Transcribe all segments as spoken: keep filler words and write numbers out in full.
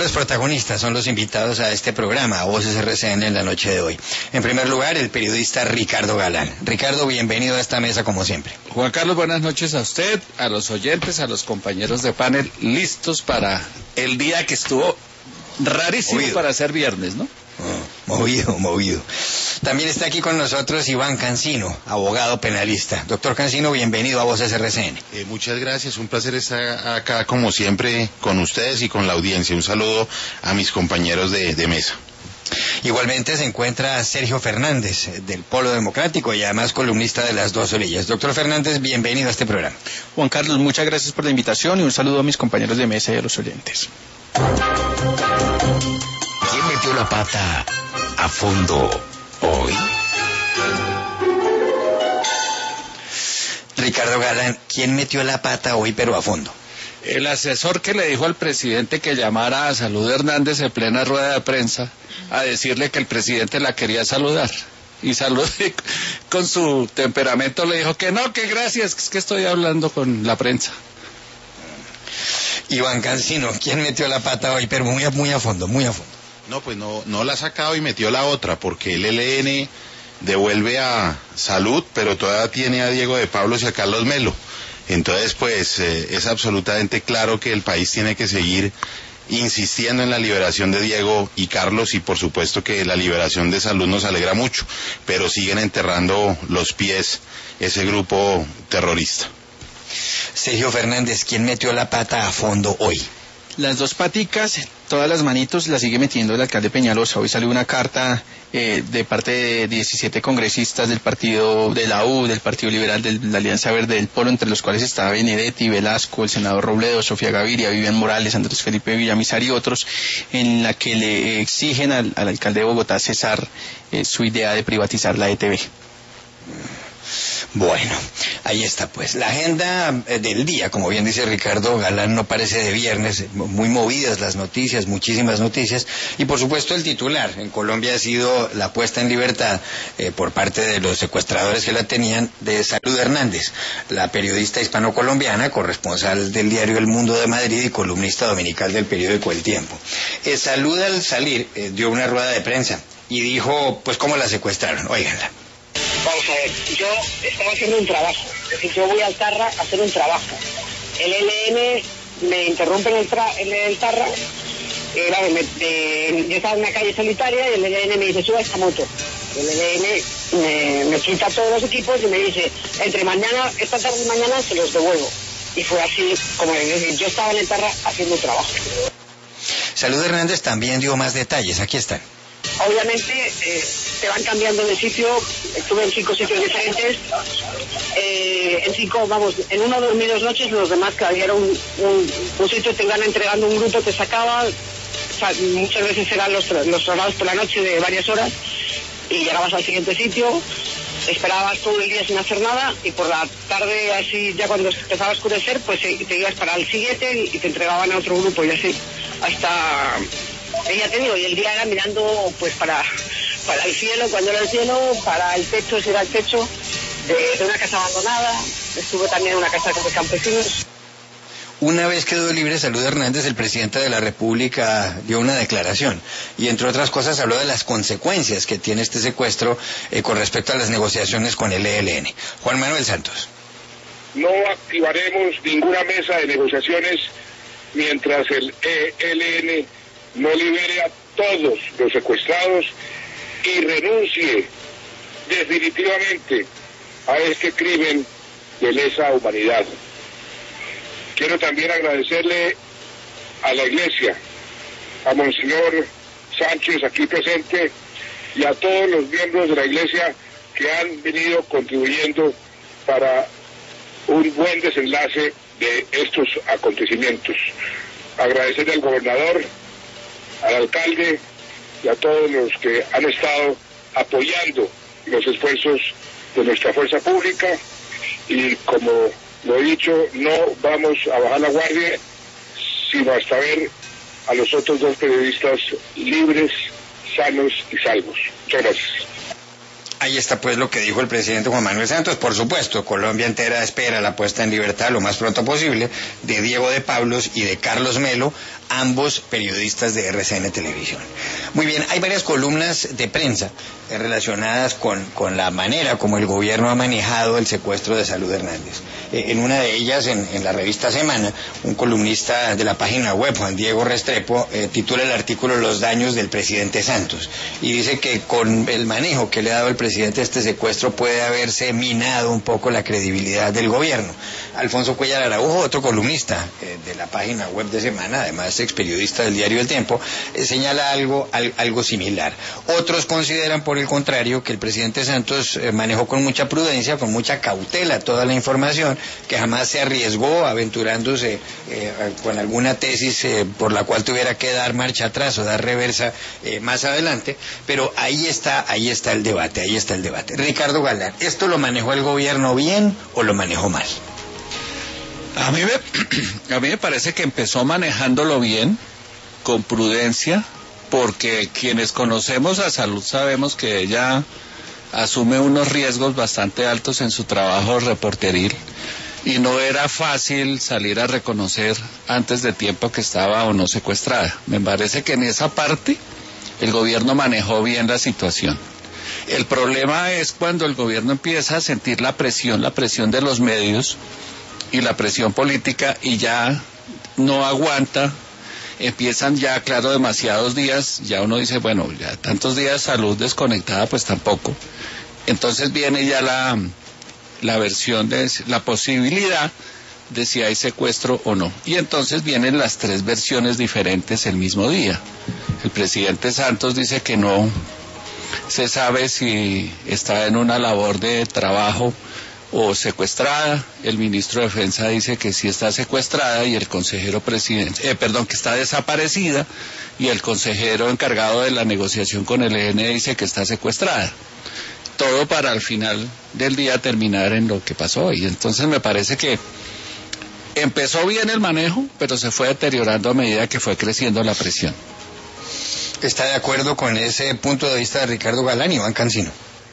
los protagonistas, son los invitados a este programa, a Voces R C N en la noche de hoy. En primer lugar, el periodista Ricardo Galán. Ricardo, bienvenido a esta mesa como siempre. Juan Carlos, buenas noches a usted, a los oyentes, a los compañeros de panel, listos para el día que estuvo rarísimo movido para ser viernes, ¿no? Oh, movido, movido. También está aquí con nosotros Iván Cancino, abogado penalista. Doctor Cancino, bienvenido a Voces R C N. Eh, muchas gracias, un placer estar acá como siempre con ustedes y con la audiencia. Un saludo a mis compañeros de, de mesa. Igualmente se encuentra Sergio Fernández, del Polo Democrático y además columnista de Las Dos Orillas. Doctor Fernández, bienvenido a este programa. Juan Carlos, muchas gracias por la invitación y un saludo a mis compañeros de mesa y a los oyentes. ¿Quién metió la pata a fondo hoy? Ricardo Galán, ¿quién metió la pata hoy pero a fondo? El asesor que le dijo al presidente que llamara a Salud Hernández en plena rueda de prensa a decirle que el presidente la quería saludar. Y Salud, con su temperamento, le dijo que no, que gracias, que es que estoy hablando con la prensa. Iván Cancino, ¿quién metió la pata hoy pero muy a, muy a fondo, muy a fondo? No, pues no, no la ha sacado y metió la otra, porque el L N devuelve a Salud, pero todavía tiene a Diego de Pablos y a Carlos Melo. Entonces, pues, eh, es absolutamente claro que el país tiene que seguir insistiendo en la liberación de Diego y Carlos, y por supuesto que la liberación de Salud nos alegra mucho, pero siguen enterrando los pies ese grupo terrorista. Sergio Fernández, ¿quién metió la pata a fondo hoy? Las dos paticas, todas las manitos las sigue metiendo el alcalde Peñalosa. Hoy salió una carta eh, de parte de diecisiete congresistas del partido de la U, del Partido Liberal, de la Alianza Verde del Polo, entre los cuales estaba Benedetti, Velasco, el senador Robledo, Sofía Gaviria, Vivian Morales, Andrés Felipe Villamizar y otros, en la que le exigen al, al alcalde de Bogotá cesar eh, su idea de privatizar la E T V. Bueno, ahí está pues. La agenda del día, como bien dice Ricardo Galán, no parece de viernes, muy movidas las noticias, muchísimas noticias, y por supuesto el titular. En Colombia ha sido la puesta en libertad eh, por parte de los secuestradores que la tenían de Salud Hernández, la periodista hispano-colombiana, corresponsal del diario El Mundo de Madrid y columnista dominical del periódico El Tiempo. Eh, Salud al salir eh, dio una rueda de prensa y dijo pues cómo la secuestraron. Óiganla. Vamos a ver, yo estaba haciendo un trabajo, es decir, yo voy al Tarra a hacer un trabajo. El L N me interrumpe en el, tra en el Tarra, eh, vale, me, eh, yo estaba en una calle solitaria y el L N me dice, suba esta moto. El L N me, me quita todos los equipos y me dice, entre mañana, esta tarde y mañana se los devuelvo. Y fue así, como es decir, yo estaba en el Tarra haciendo un trabajo. Salud Hernández también dio más detalles, aquí están. Obviamente eh, te van cambiando de sitio, estuve en cinco sitios diferentes, eh, en cinco, vamos, en uno dormí dos noches, los demás que había un, un, un sitio te iban entregando un grupo, te sacaba, o sea, muchas veces eran los, los traslados por la noche de varias horas y llegabas al siguiente sitio, esperabas todo el día sin hacer nada y por la tarde, así ya cuando empezaba a oscurecer, pues te ibas para el siguiente y te entregaban a otro grupo y así, hasta... Ya te digo, y el día era mirando pues para, para el cielo, cuando era el cielo, para el techo, si era el techo, de, de una casa abandonada, estuve también en una casa de campesinos. Una vez quedó libre Salud Hernández, el presidente de la República dio una declaración y entre otras cosas habló de las consecuencias que tiene este secuestro eh, con respecto a las negociaciones con el E L N. Juan Manuel Santos. No activaremos ninguna mesa de negociaciones mientras el E L N no libere a todos los secuestrados y renuncie definitivamente a este crimen de lesa humanidad. Quiero también agradecerle a la Iglesia, a Monseñor Sánchez aquí presente y a todos los miembros de la Iglesia que han venido contribuyendo para un buen desenlace de estos acontecimientos. Agradecerle al gobernador, al alcalde y a todos los que han estado apoyando los esfuerzos de nuestra fuerza pública y como lo he dicho, no vamos a bajar la guardia sino hasta ver a los otros dos periodistas libres, sanos y salvos. Muchas gracias. Ahí está pues lo que dijo el presidente Juan Manuel Santos. Por supuesto, Colombia entera espera la puesta en libertad lo más pronto posible de Diego de Pablos y de Carlos Melo, ambos periodistas de R C N Televisión. Muy bien, hay varias columnas de prensa eh, relacionadas con, con la manera como el gobierno ha manejado el secuestro de Salud Hernández. Eh, en una de ellas, en, en la revista Semana, un columnista de la página web, Juan Diego Restrepo, eh, titula el artículo Los daños del presidente Santos, y dice que con el manejo que le ha dado el presidente a este secuestro puede haberse minado un poco la credibilidad del gobierno. Alfonso Cuellar Araujo, otro columnista eh, de la página web de Semana, además ex periodista del diario El Tiempo, eh, señala algo, al, algo similar. Otros consideran, por el contrario, que el presidente Santos eh, manejó con mucha prudencia, con mucha cautela toda la información, que jamás se arriesgó aventurándose eh, con alguna tesis eh, por la cual tuviera que dar marcha atrás o dar reversa eh, más adelante, pero ahí está, ahí está el debate, ahí está el debate. Ricardo Galán, ¿esto lo manejó el gobierno bien o lo manejó mal? A mí me, a mí me parece que empezó manejándolo bien, con prudencia, porque quienes conocemos a Salud sabemos que ella asume unos riesgos bastante altos en su trabajo reporteril, y no era fácil salir a reconocer antes de tiempo que estaba o no secuestrada. Me parece que en esa parte el gobierno manejó bien la situación. El problema es cuando el gobierno empieza a sentir la presión, la presión de los medios y la presión política, y ya no aguanta, empiezan ya, claro, demasiados días, ya uno dice, bueno, ya tantos días Salud desconectada, pues tampoco. Entonces viene ya la, la versión de la posibilidad de si hay secuestro o no. Y entonces vienen las tres versiones diferentes el mismo día. El presidente Santos dice que no se sabe si está en una labor de trabajo o secuestrada. El ministro de Defensa dice que sí está secuestrada, y el consejero presidente, eh, perdón, que está desaparecida, y el consejero encargado de la negociación con el E L N dice que está secuestrada. Todo para al final del día terminar en lo que pasó. Y entonces me parece que empezó bien el manejo, pero se fue deteriorando a medida que fue creciendo la presión. ¿Está de acuerdo con ese punto de vista de Ricardo Galán, Iván Cancino?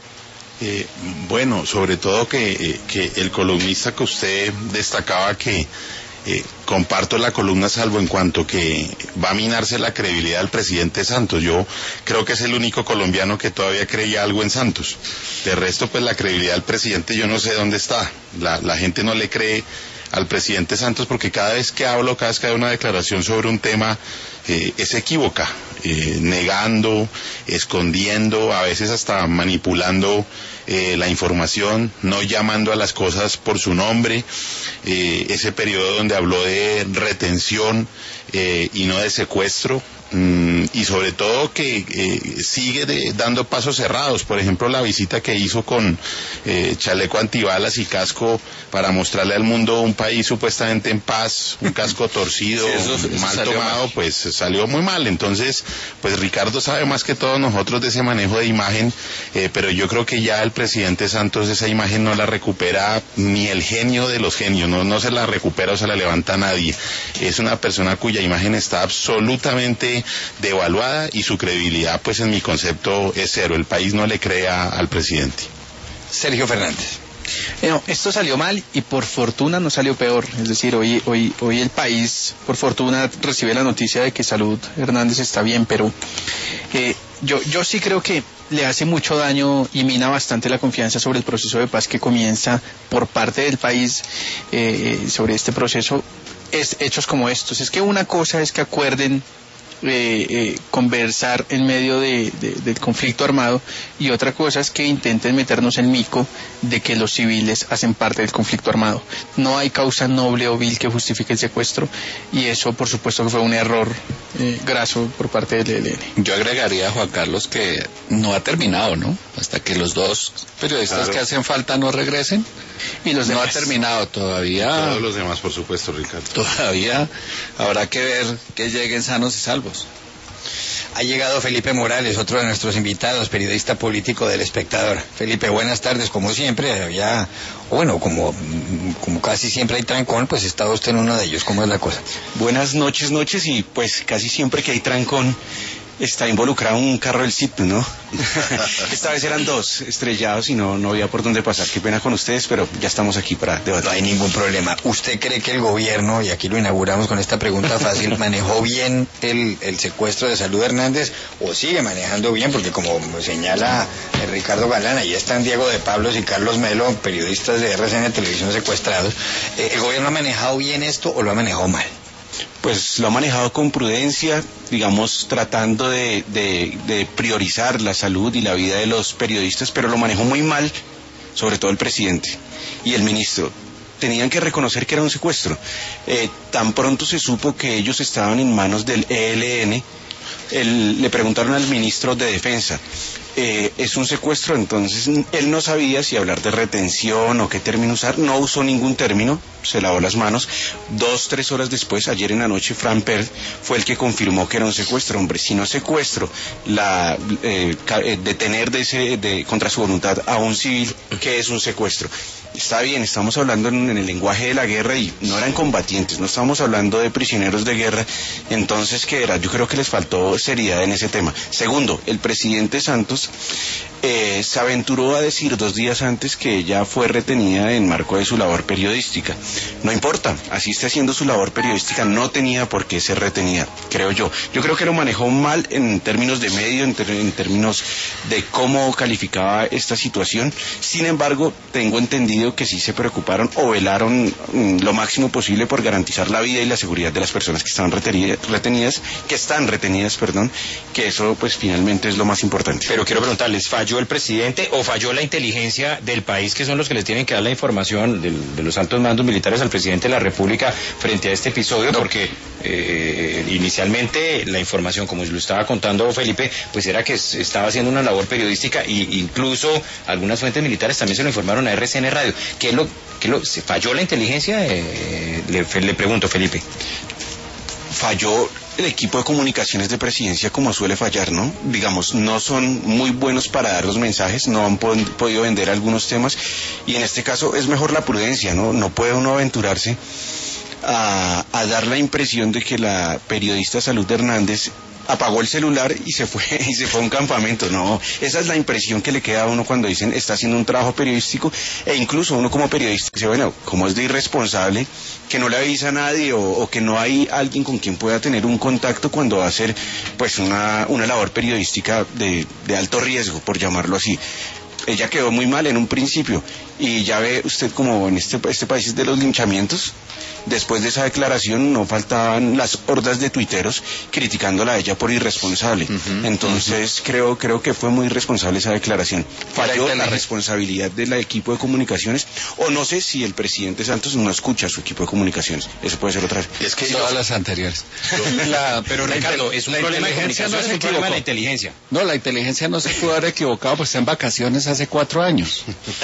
Eh, bueno, sobre todo que, eh, que el columnista que usted destacaba, que eh, comparto la columna, salvo en cuanto que va a minarse la credibilidad del presidente Santos. Yo creo que es el único colombiano que todavía creía algo en Santos. De resto, pues la credibilidad del presidente yo no sé dónde está. La, la gente no le cree al presidente Santos, porque cada vez que hablo, cada vez que hago una declaración sobre un tema, eh, es equívoca, eh, negando, escondiendo, a veces hasta manipulando eh, la información, no llamando a las cosas por su nombre. Eh, ese periodo donde habló de retención eh, y no de secuestro, mm, y sobre todo que eh, sigue de, dando pasos cerrados. Por ejemplo, la visita que hizo con eh, chaleco antibalas y casco para mostrarle al mundo un país supuestamente en paz, un casco torcido, sí, eso, eso mal tomado, mal. Pues salió muy mal. Entonces, pues Ricardo sabe más que todos nosotros de ese manejo de imagen, eh, pero yo creo que ya el presidente Santos esa imagen no la recupera ni el genio de los genios, no, no se la recupera o se la levanta nadie. Es una persona cuya imagen está absolutamente devaluada, y su credibilidad, pues en mi concepto, es cero. El país no le cree al presidente. Sergio Fernández. No, esto salió mal, y por fortuna no salió peor. Es decir, hoy, hoy, hoy el país, por fortuna, recibe la noticia de que Salud Hernández está bien, pero eh, yo, yo sí creo que le hace mucho daño y mina bastante la confianza sobre el proceso de paz que comienza por parte del país, eh, sobre este proceso, es hechos como estos. Es que una cosa es que acuerden Eh, eh, conversar en medio de, de, del conflicto armado, y otra cosa es que intenten meternos el mico de que los civiles hacen parte del conflicto armado. No hay causa noble o vil que justifique el secuestro, y eso por supuesto que fue un error eh, graso por parte del E L N. Yo agregaría, Juan Carlos, que no ha terminado, ¿no? Hasta que los dos periodistas claro. que hacen falta no regresen, y los demás. No ha terminado todavía. Todos los demás, por supuesto, Ricardo. Todavía habrá que ver que lleguen sanos y salvos. Ha llegado Felipe Morales, otro de nuestros invitados, periodista político del Espectador. Felipe, buenas tardes, como siempre. Había, bueno, como, como casi siempre hay trancón, pues está usted en uno de ellos. ¿Cómo es la cosa? Buenas noches, noches, y pues casi siempre que hay trancón, está involucrado un carro del C I P, ¿no? Esta vez eran dos estrellados y no, no había por dónde pasar. Qué pena con ustedes, pero ya estamos aquí para debatir. No hay ningún problema. ¿Usted cree que el gobierno, y aquí lo inauguramos con esta pregunta fácil, manejó bien el, el secuestro de Salud Hernández o sigue manejando bien? Porque como señala Ricardo Galán, ahí están Diego de Pablos y Carlos Melo, periodistas de R C N Televisión secuestrados. ¿El gobierno ha manejado bien esto o lo ha manejado mal? Pues lo ha manejado con prudencia, digamos, tratando de, de, de priorizar la salud y la vida de los periodistas, pero lo manejó muy mal, sobre todo el presidente y el ministro. Tenían que reconocer que era un secuestro. Eh, tan pronto se supo que ellos estaban en manos del E L N, el, le preguntaron al ministro de Defensa, eh, es un secuestro, entonces él no sabía si hablar de retención o qué término usar, no usó ningún término, se lavó las manos. Dos, tres horas después, ayer en la noche, Fran Pert fue el que confirmó que era un secuestro. Hombre, si no es secuestro, la, eh, detener de ese, de, contra su voluntad a un civil, ¿qué es un secuestro? Está bien, estamos hablando en, en el lenguaje de la guerra y no eran combatientes, no estamos hablando de prisioneros de guerra. Entonces, ¿qué era? Yo creo que les faltó seriedad en ese tema. Segundo, el presidente Santos eh, se aventuró a decir dos días antes que ella fue retenida en marco de su labor periodística. No importa, así está haciendo su labor periodística, no tenía por qué ser retenida, creo yo. Yo creo que lo manejó mal en términos de medio, en, ter en términos de cómo calificaba esta situación. Sin embargo, tengo entendido que sí se preocuparon o velaron mm, lo máximo posible por garantizar la vida y la seguridad de las personas que estaban retenidas, que están retenidas, perdón, que eso pues finalmente es lo más importante. Pero quiero preguntarles, ¿falló el presidente o falló la inteligencia del país, que son los que les tienen que dar la información del, de los altos mandos militares al presidente de la República frente a este episodio? No. Porque eh, inicialmente la información, como lo estaba contando Felipe, pues era que estaba haciendo una labor periodística e incluso algunas fuentes militares también se lo informaron a R C N Radio. ¿Qué es lo, qué es lo, ¿se falló la inteligencia? Eh, le, le pregunto, Felipe. Falló el equipo de comunicaciones de presidencia, como suele fallar, ¿no? Digamos, no son muy buenos para dar los mensajes, no han pod podido vender algunos temas, y en este caso es mejor la prudencia, ¿no? No puede uno aventurarse a, a dar la impresión de que la periodista Salud Hernández apagó el celular y se fue y se fue a un campamento. No, esa es la impresión que le queda a uno cuando dicen está haciendo un trabajo periodístico, e incluso uno como periodista dice, bueno, como es de irresponsable que no le avisa a nadie o, o que no hay alguien con quien pueda tener un contacto cuando va a hacer pues una, una labor periodística de, de alto riesgo, por llamarlo así. Ella quedó muy mal en un principio y ya ve usted como en este, este país de los linchamientos. Después de esa declaración no faltaban las hordas de tuiteros criticándola a ella por irresponsable. Uh-huh, Entonces uh-huh. creo creo que fue muy irresponsable esa declaración. Falló la responsabilidad del equipo de comunicaciones, o no sé si el presidente Santos no escucha a su equipo de comunicaciones. Eso puede ser otra. Es que todas las anteriores. La, pero Ricardo, es un problema de comunicación, no es un problema de la inteligencia. No, la inteligencia no se pudo haber equivocado, pues está en vacaciones hace cuatro años.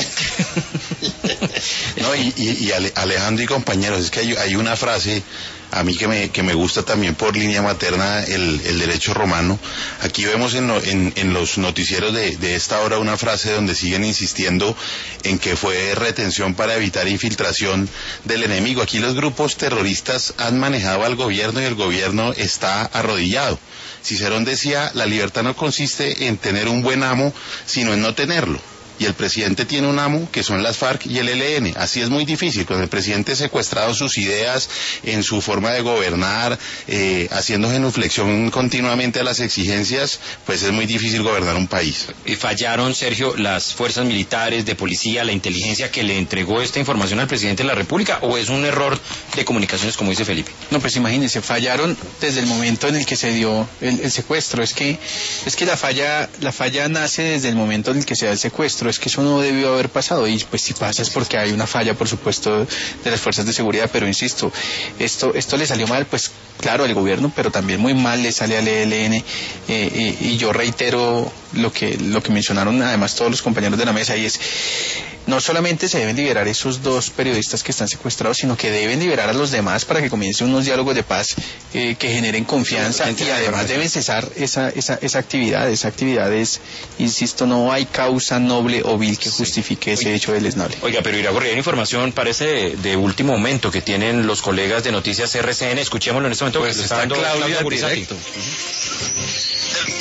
No, y, y, y Alejandro y compañeros, es que hay, hay una frase a mí que me, que me gusta también por línea materna, el, el derecho romano. Aquí vemos en, lo, en, en los noticieros de, de esta hora una frase donde siguen insistiendo en que fue retención para evitar infiltración del enemigo. Aquí los grupos terroristas han manejado al gobierno y el gobierno está arrodillado. Cicerón decía, la libertad no consiste en tener un buen amo, sino en no tenerlo. Y el presidente tiene un amo que son las FARC y el E L N. Así es muy difícil, con el presidente secuestrado sus ideas, en su forma de gobernar, eh, haciendo genuflexión continuamente a las exigencias, pues es muy difícil gobernar un país. ¿Y fallaron, Sergio, las fuerzas militares, de policía, la inteligencia que le entregó esta información al presidente de la República, o es un error de comunicaciones, como dice Felipe? No, pues imagínense, fallaron desde el momento en el que se dio el, el secuestro. Es que, es que la falla, la falla nace desde el momento en el que se da el secuestro. Es que eso no debió haber pasado, y pues si pasa es porque hay una falla, por supuesto, de las fuerzas de seguridad, pero insisto, esto esto le salió mal, pues claro, al gobierno, pero también muy mal le sale al E L N, eh, y, y yo reitero lo que lo que mencionaron además todos los compañeros de la mesa, y es, no solamente se deben liberar esos dos periodistas que están secuestrados, sino que deben liberar a los demás para que comiencen unos diálogos de paz eh, que generen confianza, y además deben cesar esa, esa, esa actividad, esa actividad es, insisto, no hay causa noble o vil que justifique ese hecho deleznable. Oiga, pero irá a correr información, parece de, de último momento, que tienen los colegas de Noticias R C N, escuchémoslo en este momento. Pues está, está Claudia, Claudia directo. Uh-huh.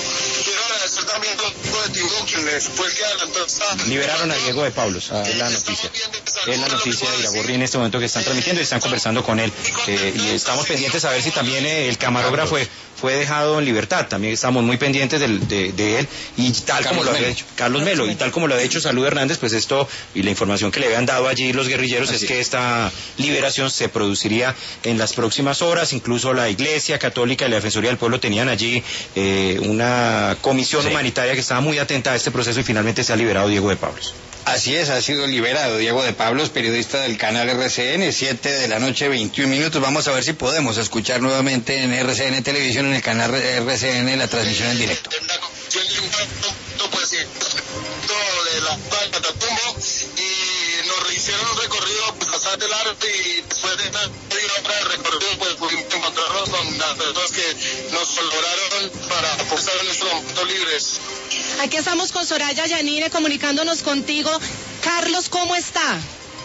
también con de Tibú, quien fue el que adelantó esta... Liberaron a Diego de Pablos, a la noticia. Es la noticia de Iragorri en este momento que están transmitiendo y están conversando con él. Eh, y estamos pendientes a ver si también eh, el camarógrafo fue, fue dejado en libertad. También estamos muy pendientes del, de, de él. Y tal Carlos como lo había hecho Carlos Melo, y tal como lo ha hecho Salud Hernández, pues esto y la información que le habían dado allí los guerrilleros Así es que esta liberación se produciría en las próximas horas. Incluso la Iglesia Católica y la Defensoría del Pueblo tenían allí eh, una comisión sí. humanitaria que estaba muy atenta a este proceso y finalmente se ha liberado Diego de Pablos. Así es, ha sido liberado Diego de Pablos, periodista del canal R C N, siete de la noche, veintiún minutos. Vamos a ver si podemos escuchar nuevamente en R C N Televisión, en el canal R C N, la transmisión en directo. Pues sí, de la Catatumbo, y nos hicieron un recorrido pues, bastante largo, y después de media hora de recorrido pues pudimos encontrarnos con las personas que nos colaboraron para estar en nuestros momentos libres. Aquí estamos con Soraya Yanine comunicándonos contigo. Carlos, ¿cómo está?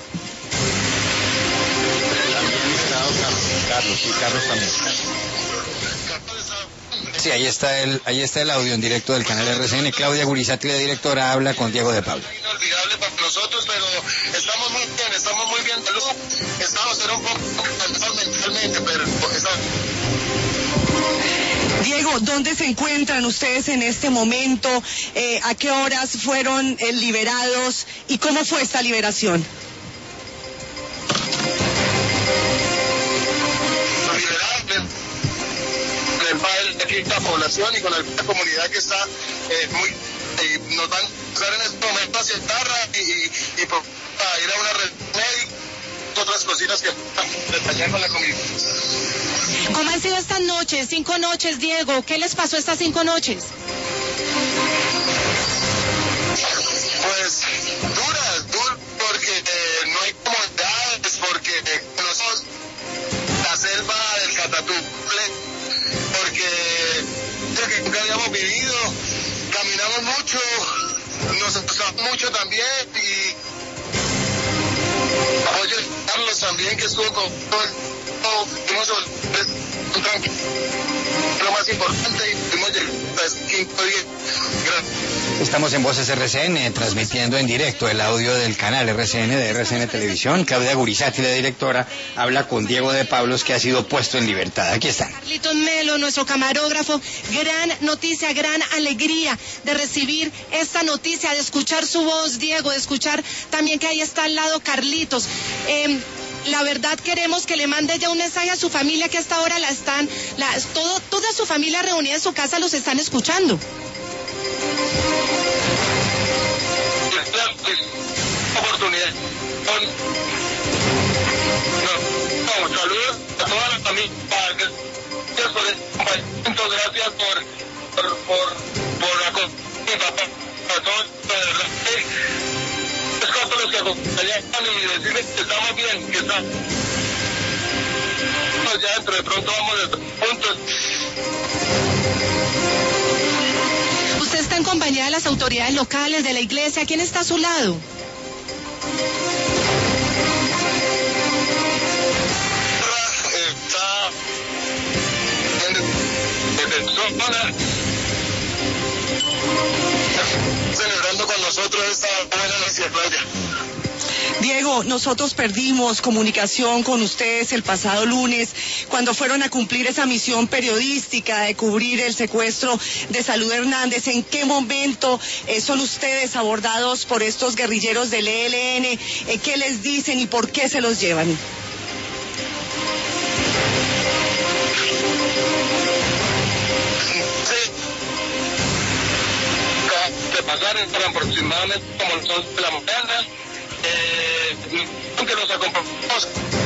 Carlos, sí, Carlos también. Sí, ahí está el ahí está el audio en directo del canal R C N. Claudia Gurizati, la directora, habla con Diego de Pablo. Inolvidable para nosotros, pero estamos muy bien, estamos muy bien de salud. Estamos en un poco cansados mentalmente, pero estamos... Diego, ¿dónde se encuentran ustedes en este momento? Eh, ¿A qué horas fueron eh, liberados? ¿Y cómo fue esta liberación? La población y con la comunidad que está eh, muy eh, nos van a pasar en este momento hacia Tarra y, y, y por, a ir a una red médica, otras cositas que detallar con la comunidad. ¿Cómo han sido estas noches? Cinco noches, Diego. ¿Qué les pasó estas cinco noches? Pues duras, duras, porque eh, no hay comodidades, porque eh, nosotros la selva del Catatumbo, porque que nunca habíamos vivido, caminamos mucho, nos asustamos mucho también, y oye, Carlos también que estuvo con todo, fuimos un tranquilo, lo más importante, y fuimos llegando a quinto día. Estamos en Voces R C N, transmitiendo en directo el audio del canal R C N de R C N Televisión. Claudia Gurizati, la directora, habla con Diego de Pablos, que ha sido puesto en libertad. Aquí están. Carlitos Melo, nuestro camarógrafo, gran noticia, gran alegría de recibir esta noticia, de escuchar su voz, Diego, de escuchar también que ahí está al lado Carlitos. Eh, La verdad queremos que le mande ya un mensaje a su familia, que hasta ahora la están, la, todo, toda su familia reunida en su casa los están escuchando. Oportunidad. No, no, saludos a toda la familia. Gracias por, por, por, por acompañar mi papá, a todos, de verdad. Es cuanto los que acompañan y decirles que estamos bien, que estamos. Ya dentro de pronto vamos juntos. Usted está en compañía de las autoridades locales, de la iglesia. ¿Quién está a su lado? Está en zona celebrando con nosotros esta buena noticia, Claudia. Diego, nosotros perdimos comunicación con ustedes el pasado lunes cuando fueron a cumplir esa misión periodística de cubrir el secuestro de Salud Hernández. ¿En qué momento eh, son ustedes abordados por estos guerrilleros del E L N? Eh, ¿Qué les dicen y por qué se los llevan? De pasar para aproximadamente como las once de la mañana. Eh, que nos acompañamos.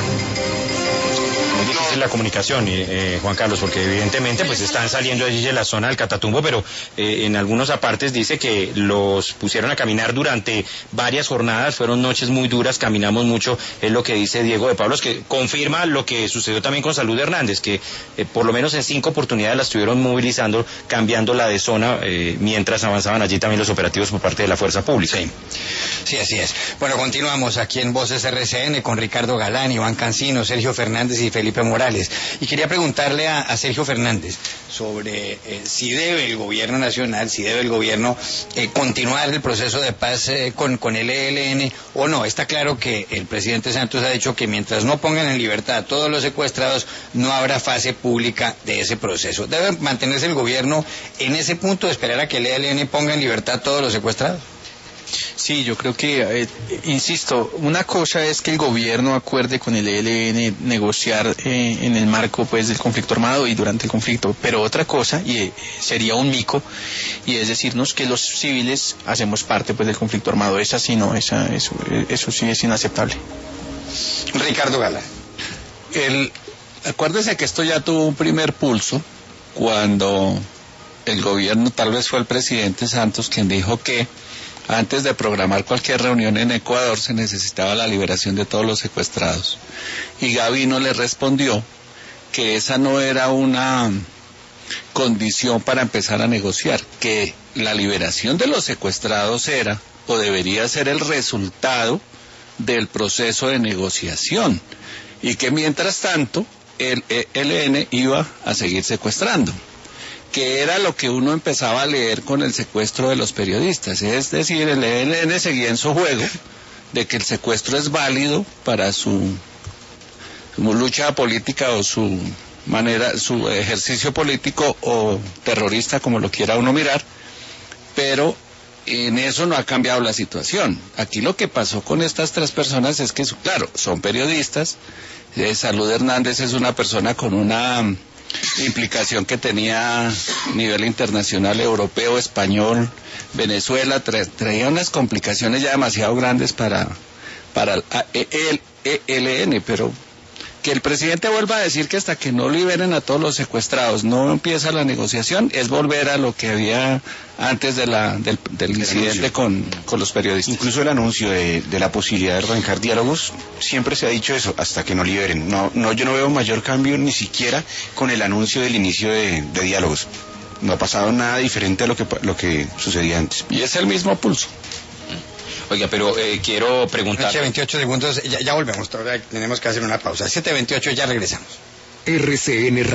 Muy difícil la comunicación, eh, Juan Carlos, porque evidentemente pues están saliendo allí de la zona del Catatumbo, pero eh, en algunos apartes dice que los pusieron a caminar durante varias jornadas, fueron noches muy duras, caminamos mucho, es lo que dice Diego de Pablos, que confirma lo que sucedió también con Salud Hernández, que eh, por lo menos en cinco oportunidades la estuvieron movilizando, cambiándola de zona, eh, mientras avanzaban allí también los operativos por parte de la fuerza pública. Sí, sí, así es. Bueno, continuamos aquí en Voces R C N con Ricardo Galán, Iván Cancino, Sergio Fernández y Felipe Alejandro Morales. Y quería preguntarle a, a Sergio Fernández sobre eh, si debe el gobierno nacional, si debe el gobierno eh, continuar el proceso de paz eh, con, con el E L N o no. Está claro que el presidente Santos ha dicho que mientras no pongan en libertad a todos los secuestrados, no habrá fase pública de ese proceso. ¿Debe mantenerse el gobierno en ese punto de esperar a que el E L N ponga en libertad a todos los secuestrados? Sí, yo creo que, eh, insisto, una cosa es que el gobierno acuerde con el E L N negociar eh, en el marco pues del conflicto armado y durante el conflicto, pero otra cosa, y eh, sería un mico, y es decirnos que los civiles hacemos parte pues del conflicto armado. Esa sí no, esa, eso, eso sí es inaceptable. Ricardo Gala. El, acuérdese que esto ya tuvo un primer pulso cuando el gobierno, tal vez fue el presidente Santos quien dijo que antes de programar cualquier reunión en Ecuador se necesitaba la liberación de todos los secuestrados. Y Gavino le respondió que esa no era una condición para empezar a negociar, que la liberación de los secuestrados era o debería ser el resultado del proceso de negociación y que mientras tanto el E L N iba a seguir secuestrando, que era lo que uno empezaba a leer con el secuestro de los periodistas. Es decir, el E L N seguía en su juego de que el secuestro es válido para su, su lucha política o su manera, su ejercicio político o terrorista, como lo quiera uno mirar, pero en eso no ha cambiado la situación. Aquí lo que pasó con estas tres personas es que, claro, son periodistas. eh, Salud Hernández es una persona con una implicación que tenía a nivel internacional, europeo, español, Venezuela, tra traía unas complicaciones ya demasiado grandes para, para el E L N, pero que el presidente vuelva a decir que hasta que no liberen a todos los secuestrados no empieza la negociación, es volver a lo que había antes de la, del, del incidente con, con los periodistas. Incluso el anuncio de, de la posibilidad de arrancar diálogos, siempre se ha dicho eso, hasta que no liberen. No, no, yo no veo mayor cambio ni siquiera con el anuncio del inicio de, de diálogos. No ha pasado nada diferente a lo que, lo que sucedía antes. Y es el mismo pulso. Oiga, pero eh, quiero preguntar... siete veintiocho segundos, ya, ya volvemos, todavía tenemos que hacer una pausa. siete veintiocho, ya regresamos. R C N